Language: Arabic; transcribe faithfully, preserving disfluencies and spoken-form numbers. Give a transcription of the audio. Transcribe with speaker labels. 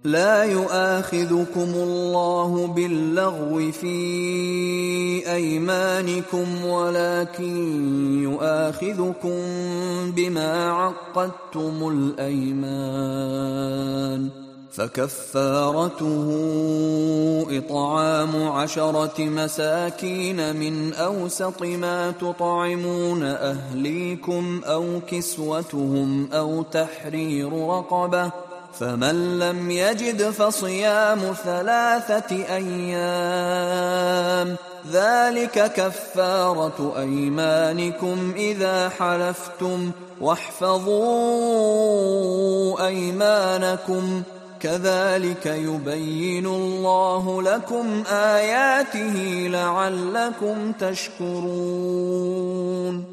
Speaker 1: لا يؤاخذكم الله باللغو في أيمانكم ولكن يؤاخذكم بما عقدتم الأيمان، فكفارته إطعام عشرة مساكين من أوسط ما تطعمون أهليكم أو كسوتهم أو تحرير رقبة، فمن لم يجد فصيام ثلاثة أيام، ذلك كفارة أيمانكم إذا حلفتم، واحفظوا أيمانكم، كذلك يبين الله لكم آياته لعلكم تشكرون.